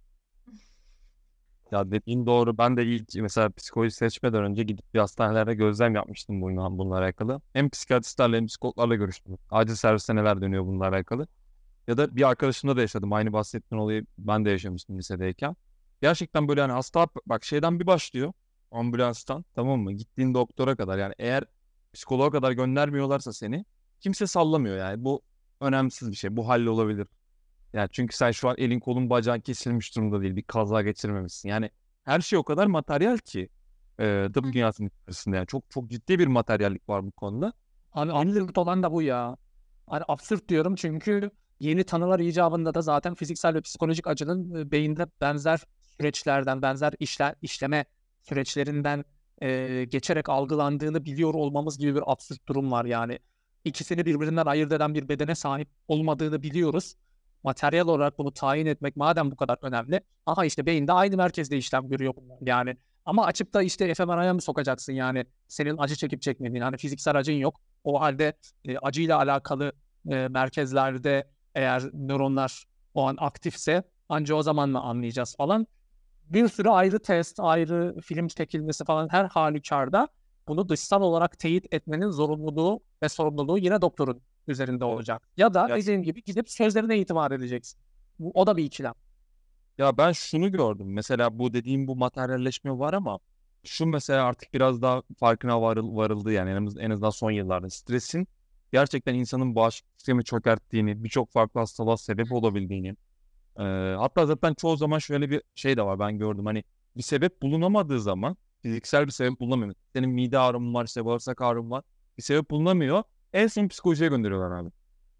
Ya dediğin doğru. Ben de ilk mesela psikoloji seçmeden önce gidip bir hastanelerde gözlem yapmıştım bununla, bununla alakalı. Hem psikiyatristlerle hem psikologlarla görüştüm. Acil serviste neler dönüyor bununla alakalı. Ya da bir arkadaşımla da yaşadım. Aynı bahsettiğin olayı ben de yaşamıştım lisedeyken. Gerçekten böyle hani hasta bak şeyden bir başlıyor. Ambulanstan, tamam mı? Gittiğin doktora kadar, yani eğer psikoloğa kadar göndermiyorlarsa seni kimse sallamıyor yani. Bu önemsiz bir şey. Bu hallolabilir. Yani çünkü sen şu an elin kolun bacağın kesilmiş durumda değil. Bir kaza geçirmemişsin. Yani her şey o kadar materyal ki e, tıp dünyasının içerisinde. Yani çok çok ciddi bir materyallik var bu konuda. Abi absürt olan da bu ya. Hani absürt diyorum çünkü Yeni tanılar icabında da zaten fiziksel ve psikolojik acının e, beyinde benzer süreçlerden, benzer işler, işleme süreçlerinden e, geçerek algılandığını biliyor olmamız gibi bir absürt durum var yani. İkisini birbirinden ayırt eden bir bedene sahip olmadığını biliyoruz. Materyal olarak bunu tayin etmek madem bu kadar önemli. Aha işte beyinde aynı merkezde işlem görüyor bunlar yani. Ama açıp da işte F M R'ya mı sokacaksın yani senin acı çekip çekmediğin. Hani fiziksel acın yok. O halde e, acıyla alakalı e, merkezlerde eğer nöronlar o an aktifse anca o zaman mı anlayacağız falan. Bir sürü ayrı test, ayrı film çekilmesi falan her halükarda bunu dışsal olarak teyit etmenin zorunluluğu ve sorumluluğu yine doktorun üzerinde olacak. Ya da Ya, dediğim gibi gidip sözlerine itibar edeceksin. Bu, o da bir ikilem. ya ben şunu gördüm. Mesela bu dediğim bu materyalleşme var ama şu mesela artık biraz daha farkına varıl, varıldı yani en, az- en azından son yıllarda. Stresin gerçekten insanın bağışıklık sistemi çökerttiğini, birçok farklı hastalığa sebep olabildiğini. Ee, hatta zaten çoğu zaman şöyle bir şey de var ben gördüm. Hani bir sebep bulunamadığı zaman fiziksel bir sebep bulunamıyor. Senin mide ağrın var, işte bağırsak ağrın var. Bir sebep bulunamıyor. En son psikolojiye gönderiyorlar abi.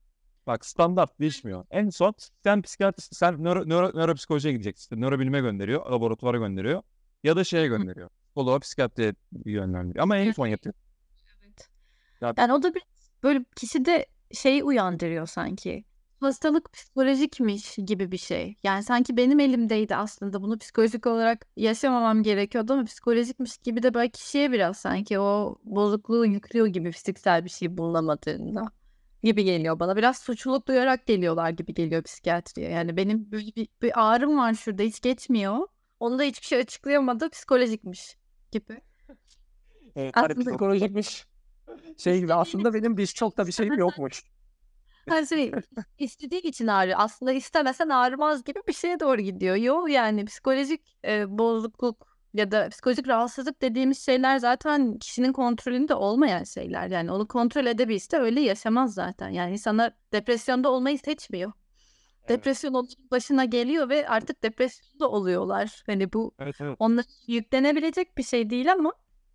Bak standart değişmiyor. En son sen psikiyatrist, sen nöro, nöro, nöropsikolojiye gideceksin. İşte nörobilime gönderiyor, laboratuvara gönderiyor. Ya da şeye gönderiyor. Psikoloğa, psikiyatriye yönlendiriyor. Ama en son yapıyor. Evet. Ya, Yani o da bir böyle kişide şey uyandırıyor sanki. Hastalık psikolojikmiş gibi bir şey. Yani sanki benim elimdeydi aslında. Bunu psikolojik olarak yaşamamam gerekiyordu ama psikolojikmiş gibi de böyle kişiye biraz sanki o bozukluğu yüklüyor gibi fiziksel bir şey bulunamadığında gibi geliyor bana. Biraz suçluluk duyarak geliyorlar gibi geliyor psikiyatriye. Yani benim böyle bir, bir ağrım var şurada hiç geçmiyor. Onu da hiçbir şey açıklayamadı. Psikolojikmiş gibi. Evet, hani Aslında psikolojikmiş şey gibi aslında benim biz çok da bir şeyim yokmuş. her şey istediği için ağrıyor. Aslında istemesen ağrımaz gibi bir şeye doğru gidiyor. Yok yani psikolojik e, bozukluk ya da psikolojik rahatsızlık dediğimiz şeyler zaten kişinin kontrolünde olmayan şeyler. Yani onu kontrol edebilse öyle yaşamaz zaten. Yani insanlar depresyonda olmayı seçmiyor. Evet. Depresyon onların başına geliyor ve artık depresyonda oluyorlar. Hani bu Evet, evet. onlara yüklenebilecek bir şey değil ama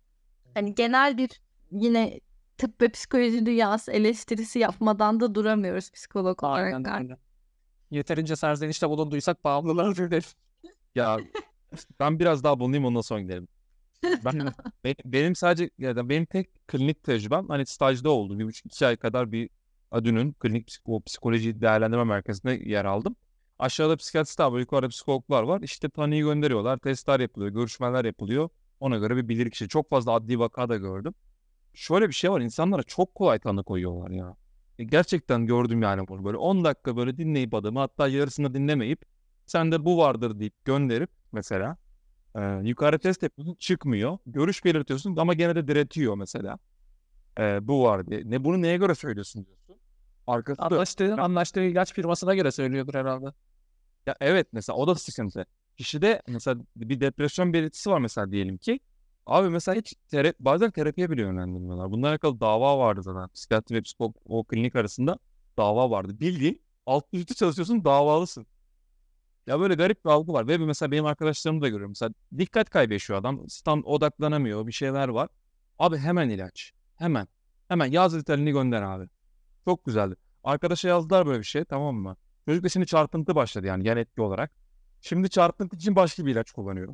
hani genel bir yine tıp ve psikoloji dünyası eleştirisi yapmadan da duramıyoruz psikolog olarak. Aynen öyle. Yeterince serzenişte bulunduysak bağımlılar derim. ya ben biraz daha bulunayım ondan sonra gidelim. Ben, benim, benim sadece yani benim tek klinik tecrübem hani stajda oldu. Bir buçuk iki ay kadar bir ADÜ'nün klinik psiko- psikoloji değerlendirme merkezinde yer aldım. Aşağıda psikiyatrist var, yukarıda psikologlar var. İşte tanıyı gönderiyorlar, testler yapılıyor, görüşmeler yapılıyor. Ona göre bir bilirkişi. Çok fazla adli vaka da gördüm. Şöyle bir şey var, insanlara çok kolay tanı koyuyorlar ya. E, gerçekten gördüm yani bunu. Böyle on dakika böyle dinleyip adamı, hatta yarısını dinlemeyip sen de bu vardır deyip gönderip mesela ee, yukarı test yapıyorsun çıkmıyor. Görüş belirtiyorsun ama gene de diretiyor mesela. Ee, bu var diye. Ne bunu neye göre söylüyorsun diyorsun. Arkası da Anlaştığı, anlaştığı ilaç firmasına göre söylüyordur herhalde. ya evet mesela o da sıkıntı. Kişide mesela bir depresyon belirtisi var mesela diyelim ki. Abi mesela hiç tera- bazen terapiye bile yönlendirmiyorlar. Bununla alakalı dava vardı zaten. Psikiyatri ve psikolog o klinik arasında dava vardı. Bildiğin alt üstü çalışıyorsun davalısın. Ya böyle garip bir algı var. Ve mesela benim arkadaşlarımı da görüyorum. Mesela dikkat kaybı yaşıyor adam. Tam odaklanamıyor. Bir şeyler var. Abi hemen ilaç. Hemen. Hemen yaz ritalini gönder abi. Çok güzeldi. Arkadaşa yazdılar böyle bir şey, tamam mı? Çocuk da şimdi çarpıntı başladı yani yan etki olarak. Şimdi çarpıntı için başka bir ilaç kullanıyorum.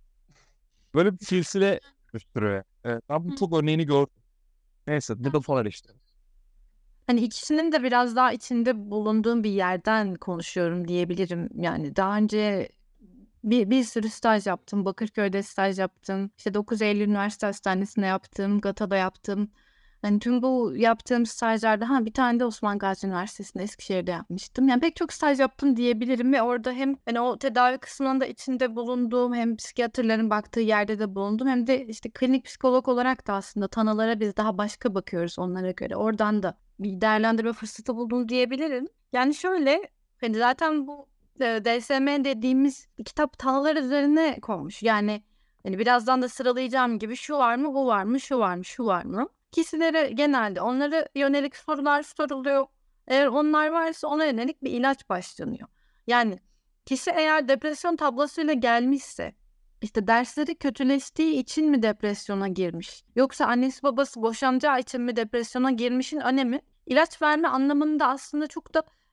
Böyle bir silsile oluşturuyor. Evet, ben bu çok örneğini gördüm. Neyse bu da falan işte. Hani ikisinin de biraz daha içinde bulunduğum bir yerden konuşuyorum diyebilirim. Yani daha önce bir, bir sürü staj yaptım. Bakırköy'de staj yaptım. İşte dokuz Eylül Üniversite Hastanesi'nde yaptım. GATA'da yaptım. Hani tüm bu yaptığım stajlarda ha bir tane de Osman Gazi Üniversitesi'nde Eskişehir'de yapmıştım. Yani pek çok staj yaptım diyebilirim ve orada hem hani o tedavi kısmında içinde bulunduğum hem psikiyatrların baktığı yerde de bulundum hem de işte klinik psikolog olarak da aslında tanılara biz daha başka bakıyoruz onlara göre. Oradan da bir değerlendirme fırsatı buldum diyebilirim. Yani şöyle hani zaten bu e, D S M dediğimiz kitap tanılar üzerine konmuş. Yani hani birazdan da sıralayacağım gibi şu var mı, bu var mı, şu var mı, şu var mı? Kişilere genelde onlara yönelik sorular soruluyor. Eğer onlar varsa ona yönelik bir ilaç başlanıyor. Yani kişi eğer depresyon tablosuyla gelmişse işte dersleri kötüleştiği için mi depresyona girmiş? Yoksa annesi babası boşanacağı için mi depresyona girmişin önemi ilaç verme anlamında aslında çok da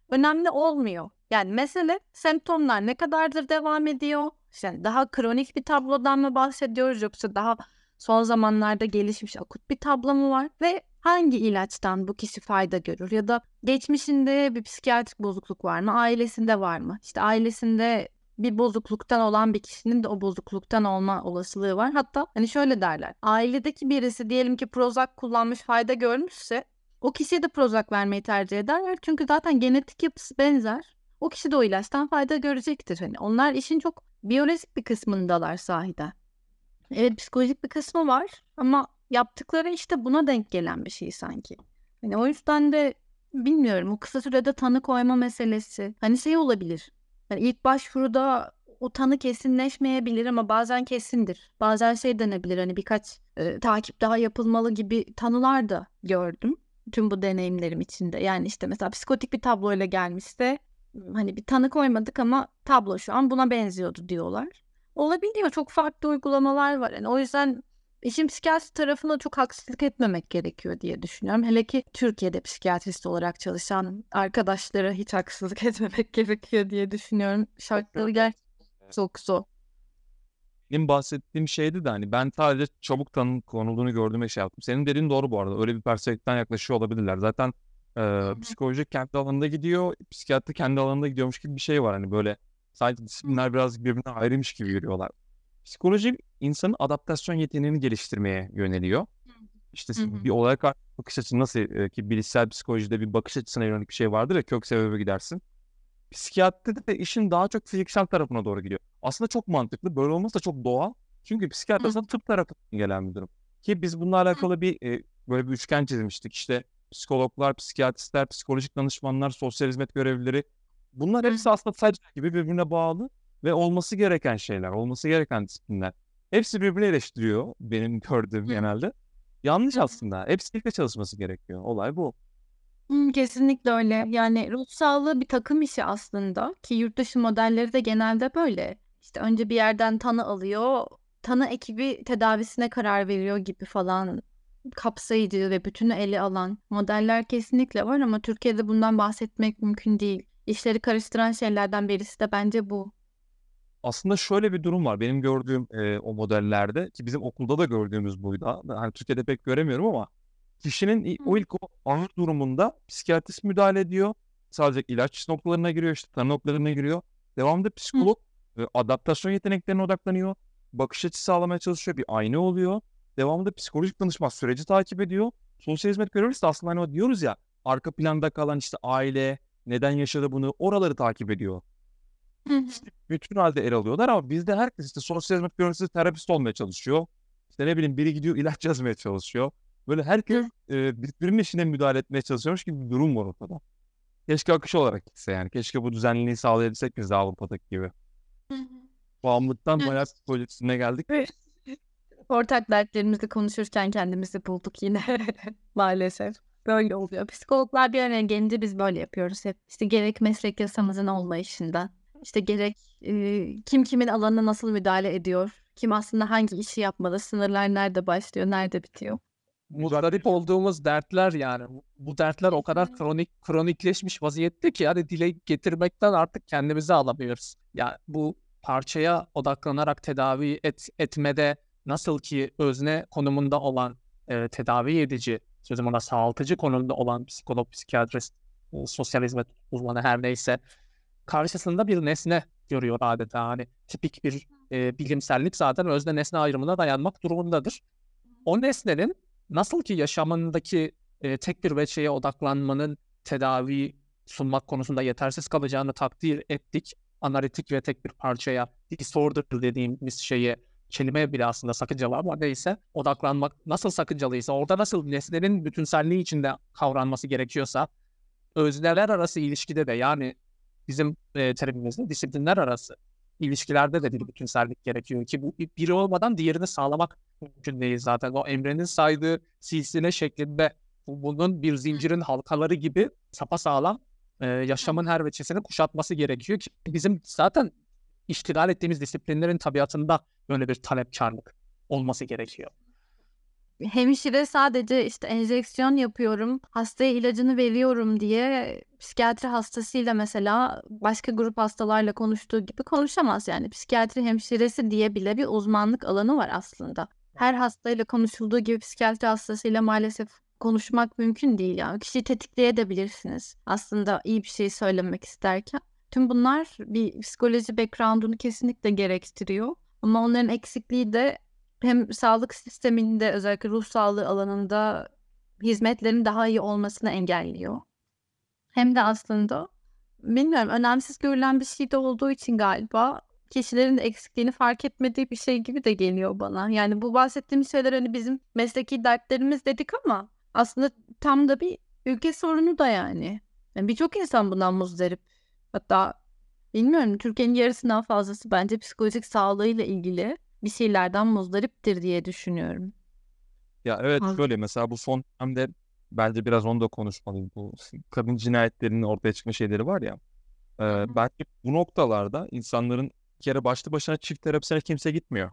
önemli olmuyor. Yani mesele semptomlar ne kadardır devam ediyor? Yani daha kronik bir tablodan mı bahsediyoruz yoksa daha son zamanlarda gelişmiş akut bir tablo mu var? Ve hangi ilaçtan bu kişi fayda görür? Ya da geçmişinde bir psikiyatrik bozukluk var mı? Ailesinde var mı? İşte ailesinde bir bozukluktan olan bir kişinin de o bozukluktan olma olasılığı var. Hatta hani şöyle derler. Ailedeki birisi diyelim ki Prozac kullanmış, fayda görmüşse o kişiye de Prozac vermeyi tercih ederler. Çünkü zaten genetik yapısı benzer. O kişi de o ilaçtan fayda görecektir. Hani onlar işin çok biyolojik bir kısmındalar sahiden. Evet, psikolojik bir kısmı var ama yaptıkları işte buna denk gelen bir şey sanki. Hani o yüzden de bilmiyorum, o kısa sürede tanı koyma meselesi. Hani şey olabilir. Hani ilk başvuruda o tanı kesinleşmeyebilir ama bazen kesindir. Bazen şey denebilir, hani birkaç e, takip daha yapılmalı gibi tanılar da gördüm. Tüm bu deneyimlerim içinde. Yani işte mesela psikotik bir tabloyla gelmişse hani bir tanı koymadık ama tablo şu an buna benziyordu diyorlar. Olabiliyor. Çok farklı uygulamalar var. Yani o yüzden işin psikiyatri tarafına çok haksızlık etmemek gerekiyor diye düşünüyorum. Hele ki Türkiye'de psikiyatrist olarak çalışan arkadaşlara hiç haksızlık etmemek gerekiyor diye düşünüyorum. Şartları gerçekten çok zor. Benim bahsettiğim şeydi de hani ben sadece çabuk tanı konulduğunu gördüğüme şey yaptım. Senin dediğin doğru bu arada. Öyle bir perspektiften yaklaşıyor olabilirler. Zaten e, psikoloji kendi alanında gidiyor, psikiyatri kendi alanında gidiyormuş gibi bir şey var. Hani böyle sanki disiplinler biraz birbirine ayrıymış gibi yürüyorlar. Psikoloji insanın adaptasyon yeteneğini geliştirmeye yöneliyor. İşte Hı hı. bir olaya karşı bakış açısı nasıl e, ki bilişsel psikolojide bir bakış açısına yönelik bir şey vardır ya, kök sebebe gidersin. Psikiyatride de işin daha çok fiziksel tarafına doğru gidiyor. Aslında çok mantıklı. Böyle olması da çok doğal. Çünkü psikiyatri Hı aslında tıp tarafından gelen bir durum. Ki biz bununla alakalı bir e, böyle bir üçgen çizmiştik. İşte psikologlar, psikiyatristler, psikolojik danışmanlar, sosyal hizmet görevlileri. Bunlar hı. hepsi aslında sadece gibi birbirine bağlı ve olması gereken şeyler, olması gereken disiplinler. Hepsi birbirini eleştiriyor benim gördüğüm Hı hı. genelde. Yanlış Hı hı. aslında. Hepsi birlikte çalışması gerekiyor. Olay bu. Hı, kesinlikle öyle. Yani ruh sağlığı bir takım işi aslında ki yurt dışı modelleri de genelde böyle. İşte önce bir yerden tanı alıyor, tanı ekibi tedavisine karar veriyor gibi falan, kapsayıcı ve bütünü ele alan modeller kesinlikle var ama Türkiye'de bundan bahsetmek mümkün değil. İşleri karıştıran şeylerden birisi de bence bu. Aslında şöyle bir durum var. Benim gördüğüm e, o modellerde ki bizim okulda da gördüğümüz buydu. Hani Türkiye'de pek göremiyorum ama kişinin i- o ilk o ağır durumunda psikiyatrist müdahale ediyor. Sadece ilaç noktalarına giriyor, işte tanı noktalarına giriyor. Devamında Hı psikolog e, adaptasyon yeteneklerine odaklanıyor. Bakış açısı sağlamaya çalışıyor. Bir ayna oluyor. Devamında psikolojik danışman süreci takip ediyor. Sosyal hizmet görevlisi de aslında hani o diyoruz ya, arka planda kalan işte aile, neden yaşadı bunu, oraları takip ediyor. hı. İşte bütün halde ele alıyorlar ama bizde herkes işte sosyal hizmet görevlisi terapist olmaya çalışıyor. İşte ne bileyim biri gidiyor ilaç yazmaya çalışıyor. Böyle herkes Hı. e, birbirinin işine müdahale etmeye çalışıyormuş gibi bir durum var ortada. Keşke akış olarak gitse yani. Keşke bu düzenliliği sağlayabilsek biz de Avrupa'daki gibi. Hı hı. Bağımlılıktan Yani bayağı psikolojisine geldik. evet. Ortak dertlerimizi konuşurken kendimizi bulduk yine maalesef. Böyle oluyor. Psikologlar bir araya gelince biz böyle yapıyoruz hep. İşte gerek meslek yasamızın olmayışından, işte gerek e, kim kimin alanına nasıl müdahale ediyor, kim aslında hangi işi yapmalı, sınırlar nerede başlıyor, nerede bitiyor. Muzdarip olduğumuz dertler yani. Bu- Bu dertler o kadar kronik kronikleşmiş vaziyette ki yani dile getirmekten artık kendimizi alamıyoruz. Ya bu parçaya odaklanarak tedavi et, etmede nasıl ki özne konumunda olan e, tedavi edici, sözüm ona sağaltıcı konumda olan psikolog, psikiyatrist, e, sosyal hizmet uzmanı her neyse karşısında bir nesne görüyor adeta. Hani tipik bir e, bilimsellik zaten özne nesne ayrımına dayanmak durumundadır. O nesnenin nasıl ki yaşamındaki e, tek bir veçeye odaklanmanın tedavi sunmak konusunda yetersiz kalacağını takdir ettik. Analitik ve tek bir parçaya disorder dediğimiz şeye kelime bile aslında sakıncalı ama neyse odaklanmak nasıl sakıncalıysa orada nasıl nesnenin bütünselliği içinde kavranması gerekiyorsa özneler arası ilişkide de yani bizim e, terimimizde disiplinler arası ilişkilerde de bir bütünsellik gerekiyor ki bu biri olmadan diğerini sağlamak mümkün değil zaten. O Emre'nin saydığı silsile şeklinde bu- bunun bir zincirin halkaları gibi sapasağlam e, yaşamın her veçesini kuşatması gerekiyor ki bizim zaten iştigal ettiğimiz disiplinlerin tabiatında böyle bir talepkarlık olması gerekiyor. hemşire sadece işte enjeksiyon yapıyorum, hastaya ilacını veriyorum diye psikiyatri hastasıyla mesela başka grup hastalarla konuştuğu gibi konuşamaz yani. Psikiyatri hemşiresi diye bile bir uzmanlık alanı var aslında. Her hastayla konuşulduğu gibi psikiyatri hastasıyla maalesef konuşmak mümkün değil yani. Kişiyi tetikleyebilirsiniz aslında iyi bir şey söylemek isterken. Tüm bunlar bir psikoloji background'unu kesinlikle gerektiriyor. Ama onların eksikliği de hem sağlık sisteminde özellikle ruh sağlığı alanında hizmetlerin daha iyi olmasını engelliyor. Hem de aslında bilmiyorum önemsiz görülen bir şey de olduğu için galiba kişilerin de eksikliğini fark etmediği bir şey gibi de geliyor bana. Yani bu bahsettiğim şeyler hani bizim mesleki dertlerimiz dedik ama aslında tam da bir ülke sorunu da yani. Yani birçok insan bundan muzdarip. Hatta bilmiyorum Türkiye'nin yarısından fazlası bence psikolojik sağlığıyla ilgili bir şeylerden muzdariptir diye düşünüyorum. Ya evet Az- şöyle mesela bu son dönemde bence biraz onu da konuşmalıyız. Bu kadın cinayetlerinin ortaya çıkma şeyleri var ya. Hı E, hı. bence bu noktalarda insanların bir kere başlı başına çift terapisine kimse gitmiyor.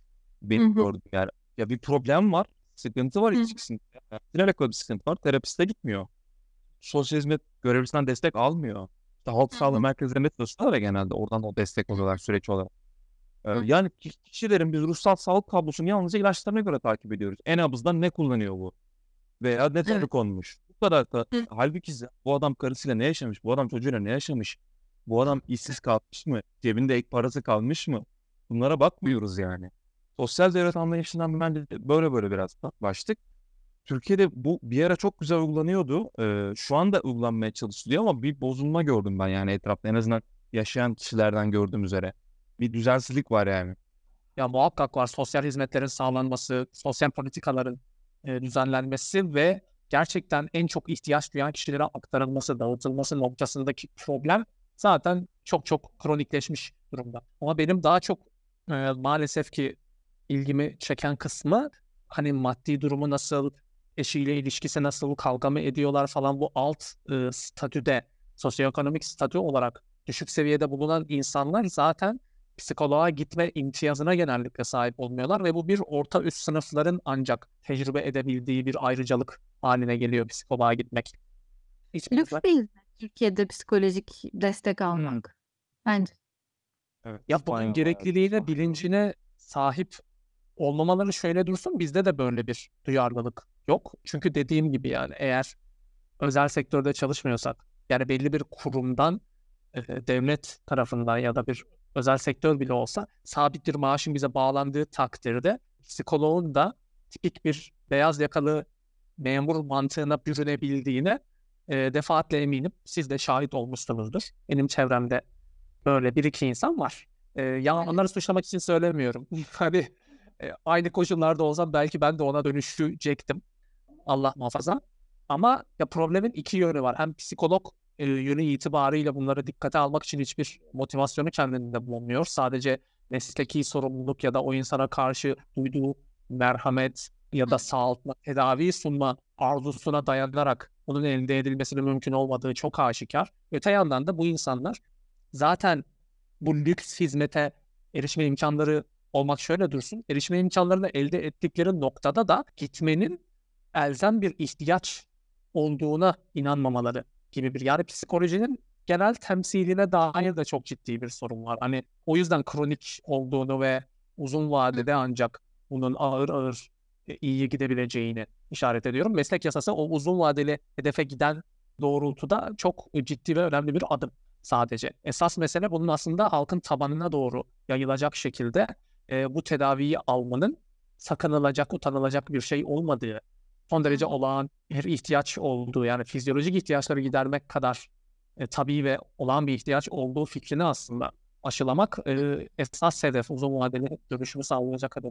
Hı Benim hı. gördüğüm yer. Ya bir problem var. Sıkıntı var Hı ilişkisinde. Ile alakalı bir sıkıntı var. Terapiste gitmiyor. Sosyal hizmet görevlisinden destek almıyor. İşte halk hı. sağlığı Hı merkezlerinde çalışıyorlar ya genelde. Oradan o destek alıyorlar süreç olarak. Ee, hı. yani ki- kişilerin biz ruhsal sağlık tablosunu yalnızca ilaçlarına göre takip ediyoruz. En nabızdan ne kullanıyor bu? Veya ne tanı Evet. konmuş? Bu kadar da Hı halbuki z- bu adam karısıyla ne yaşamış? Bu adam çocuğuyla ne yaşamış? Bu adam işsiz kalmış mı? Cebinde ek parası kalmış mı? Bunlara bakmıyoruz yani. Sosyal devlet anlayışından bence böyle böyle biraz da başlık. Türkiye'de bu bir ara çok güzel uygulanıyordu. Ee, şu anda uygulanmaya çalışılıyor ama bir bozulma gördüm ben yani etrafta en azından yaşayan kişilerden gördüğüm üzere. Bir düzensizlik var yani. Ya muhakkak var sosyal hizmetlerin sağlanması, sosyal politikaların e, düzenlenmesi ve gerçekten en çok ihtiyaç duyan kişilere aktarılması, dağıtılması noktasındaki problem zaten çok çok kronikleşmiş durumda. Ama benim daha çok e, maalesef ki ilgimi çeken kısmı hani maddi durumu nasıl, eşiyle ilişkisi nasıl, kavga mı ediyorlar falan bu alt e, statüde, sosyoekonomik statü olarak düşük seviyede bulunan insanlar zaten psikoloğa gitme imtiyazına genellikle sahip olmuyorlar ve bu bir orta üst sınıfların ancak tecrübe edebildiği bir ayrıcalık haline geliyor psikoloğa gitmek. Hiç Lüks bizler. bir hizmet Türkiye'de psikolojik destek Hmm. almak. Bence. Evet, Ya bunun bayağı bayağı. gerekliliğine, bilincine sahip olmamaları şöyle dursun, bizde de böyle bir duyarlılık yok. Çünkü dediğim gibi yani eğer özel sektörde çalışmıyorsak, yani belli bir kurumdan, e, devlet tarafından ya da bir özel sektör bile olsa sabit bir maaşın bize bağlandığı takdirde psikoloğun da tipik bir beyaz yakalı memur mantığına bürünebildiğine e, defaatle eminim. Siz de şahit olmuşsunuzdur. Benim çevremde böyle bir iki insan var. E, ya onları suçlamak için söylemiyorum. Hani e, aynı koşullarda olsam belki ben de ona dönüşecektim. Allah muhafaza. Ama ya problemin iki yönü var. Hem psikolog e, yönü itibariyle bunları dikkate almak için hiçbir motivasyonu kendinde bulunmuyor. Sadece mesleki sorumluluk ya da o insana karşı duyduğu merhamet ya da sağlıkla tedavi sunma arzusuna dayanarak bunun elde edilmesinin mümkün olmadığı çok aşikar. Öte yandan da bu insanlar zaten bu lüks hizmete erişme imkanları olmak şöyle dursun. Erişme imkanlarını elde ettikleri noktada da gitmenin elzem bir ihtiyaç olduğuna inanmamaları gibi bir. Yani psikolojinin genel temsiline dair de çok ciddi bir sorun var. Hani o yüzden kronik olduğunu ve uzun vadede ancak bunun ağır ağır e, iyiye gidebileceğini işaret ediyorum. Meslek yasası o uzun vadeli hedefe giden doğrultuda çok ciddi ve önemli bir adım sadece. Esas mesele bunun aslında halkın tabanına doğru yayılacak şekilde e, bu tedaviyi almanın sakınılacak, utanılacak bir şey olmadığı, son derece olağan bir ihtiyaç olduğu, yani fizyolojik ihtiyaçları gidermek kadar e, tabii ve olağan bir ihtiyaç olduğu fikrini aslında aşılamak e, esas hedef, uzun vadeli dönüşümü sağlayacak hedef.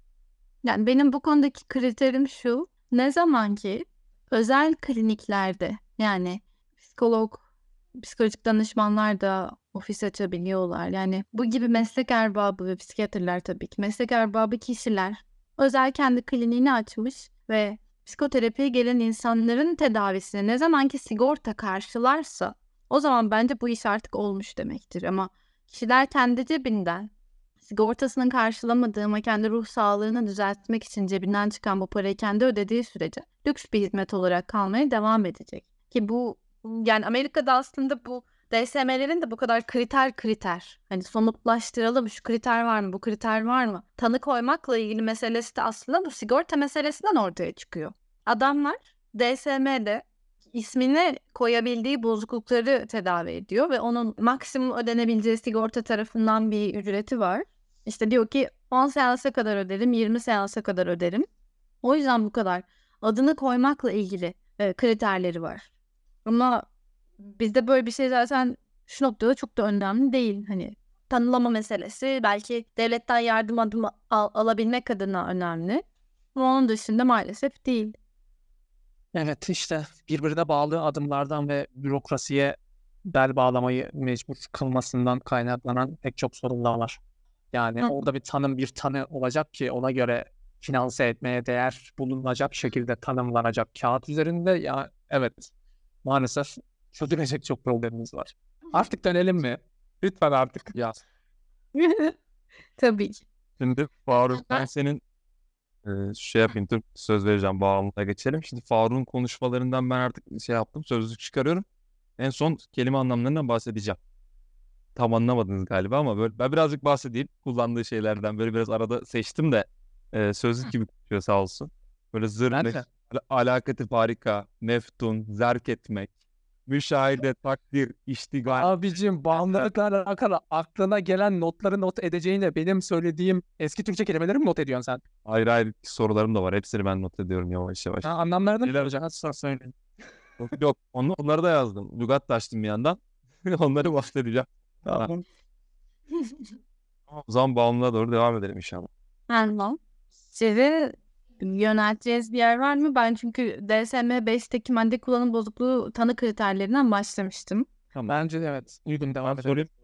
Yani benim bu konudaki kriterim şu. Ne zaman ki özel kliniklerde yani psikolog, psikolojik danışmanlar da ofis açabiliyorlar. Yani bu gibi meslek erbabı ve psikiyatrlar tabii ki meslek erbabı kişiler özel kendi kliniğini açmış ve psikoterapiye gelen insanların tedavisini ne zaman ki sigorta karşılarsa o zaman bence bu iş artık olmuş demektir. Ama kişiler kendi cebinden sigortasının karşılamadığı ama kendi ruh sağlığını düzeltmek için cebinden çıkan bu parayı kendi ödediği sürece lüks bir hizmet olarak kalmaya devam edecek. Ki bu yani Amerika'da aslında bu D S M'lerin de bu kadar kriter kriter hani somutlaştıralım, şu kriter var mı, bu kriter var mı? Tanı koymakla ilgili meselesi de aslında bu sigorta meselesinden ortaya çıkıyor. Adamlar D S M'de ismine koyabildiği bozuklukları tedavi ediyor ve onun maksimum ödenebileceği sigorta tarafından bir ücreti var. İşte diyor ki on seansa kadar öderim, yirmi seansa kadar öderim. O yüzden bu kadar adını koymakla ilgili e, kriterleri var. Ama bizde böyle bir şey zaten şu noktada çok da önemli değil. Hani tanılama meselesi belki devletten yardım adımı al- alabilmek adına önemli. Ama onun dışında maalesef değil. Evet, işte birbirine bağlı adımlardan ve bürokrasiye bel bağlamayı mecbur kılmasından kaynaklanan pek çok sorunlar var. Yani Hı. orada bir tanım bir tanı olacak ki ona göre finanse etmeye değer bulunacak şekilde tanımlanacak. Kağıt üzerinde ya evet maalesef çözülecek çok problemimiz var. Artık dönelim mi? Lütfen artık. Ya Tabii ki. şimdi Faruk, ben senin e, şey yapayım, dur, söz vereceğim, bağımlılığa geçelim. Şimdi Faruk'un konuşmalarından ben artık şey yaptım, sözlük çıkarıyorum. En son kelime anlamlarından bahsedeceğim. Tam anlamadınız galiba ama böyle ben birazcık bahsedeyim. Kullandığı şeylerden böyle biraz arada seçtim de e, sözlük gibi konuşuyor sağ olsun. Böyle zır, Ben ne- de. al- alakati farika, meftun, zerk etmek, müşahede, takdir, iştigal. Abicim bağımlılıkla alakalı aklına gelen notları not edeceğine benim söylediğim eski Türkçe kelimeleri mi not ediyorsun sen? Ayrı ayrı sorularım da var. Hepsini ben not ediyorum yavaş yavaş. Ha, anlamlarını mı Neler- soracaksın? Hadi sonra söyle. Yok, yok onu, onları da yazdım. Lügat da açtım bir yandan. Onları bahsedeceğim. Tamam. O zaman bağımlılığa doğru devam edelim inşallah. Tamam. Sizi yönelteceğiz bir yer var mı? Ben çünkü D S M beşteki madde kullanım bozukluğu tanı kriterlerinden başlamıştım. Bence de evet. Uygun devam Ben edelim. sorayım.